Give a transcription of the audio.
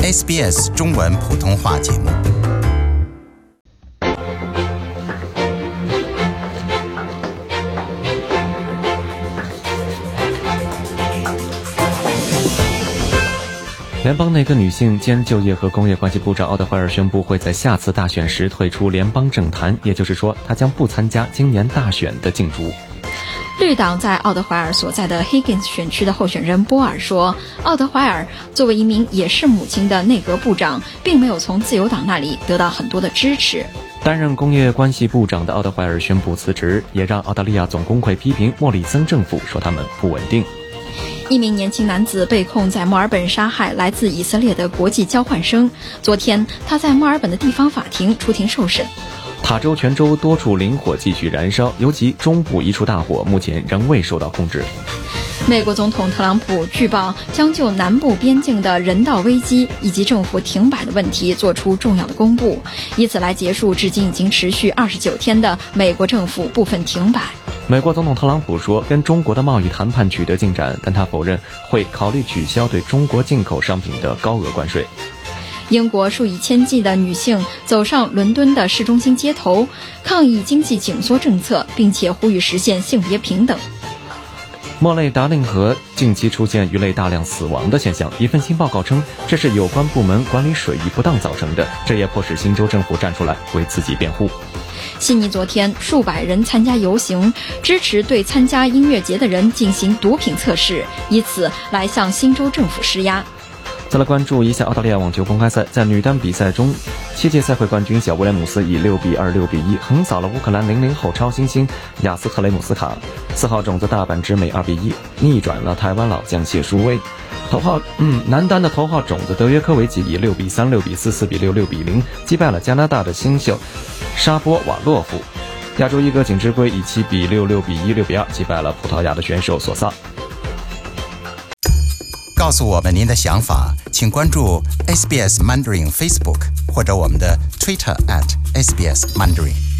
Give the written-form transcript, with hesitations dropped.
SBS 中文普通话节目。 联邦内阁女性兼就业和工业关系部长奥德怀尔宣布，会在下次大选时退出联邦政坛，也就是说，她将不参加今年大选的竞逐。 绿党在奥德怀尔所在的 Higgins 选区的候选人波尔说，奥德怀尔作为一名也是母亲的内阁部长，并没有从自由党那里得到很多的支持。 担任工业关系部长的奥德怀尔宣布辞职，也让澳大利亚总工会批评莫里森政府，说他们不稳定。 一名年轻男子被控在墨尔本杀害来自以色列的国际交换生。昨天，他在墨尔本的地方法庭出庭受审。 塔州全州多处林火继续燃烧，尤其中部一处大火目前仍未受到控制。 美国总统特朗普据报将就南部边境的人道危机以及政府停摆的问题做出重要的公布，以此来结束至今已经持续29天的美国政府部分停摆。 美国总统特朗普说，跟中国的贸易谈判取得进展，但他否认会考虑取消对中国进口商品的高额关税。 英国数以千计的女性走上伦敦的市中心街头，抗议经济紧缩政策，并且呼吁实现性别平等。 莫雷达令河近期出现鱼类大量死亡的现象，一份新报告称，这是有关部门管理水域不当造成的，这也迫使新州政府站出来为自己辩护。 悉尼昨天数百人参加游行，支持对参加音乐节的人进行毒品测试，以此来向新州政府施压。 再来关注一下澳大利亚网球公开赛，在女单比赛中，7届赛会冠军小威廉姆斯以6比2、6比1横扫了乌克兰00后超新星雅斯特雷姆斯卡，4号种子大阪直美2比1逆转了台湾老将谢淑薇。男单的头号种子德约科维奇以6比3、6比4、4比6、6比0击败了加拿大的新秀沙波瓦洛夫。亚洲一哥景之圭以7比6、6比1、6比2击败了葡萄牙的选手索萨。 告诉我们您的想法，请关注 SBS Mandarin Facebook 或者我们的 Twitter @SBS Mandarin。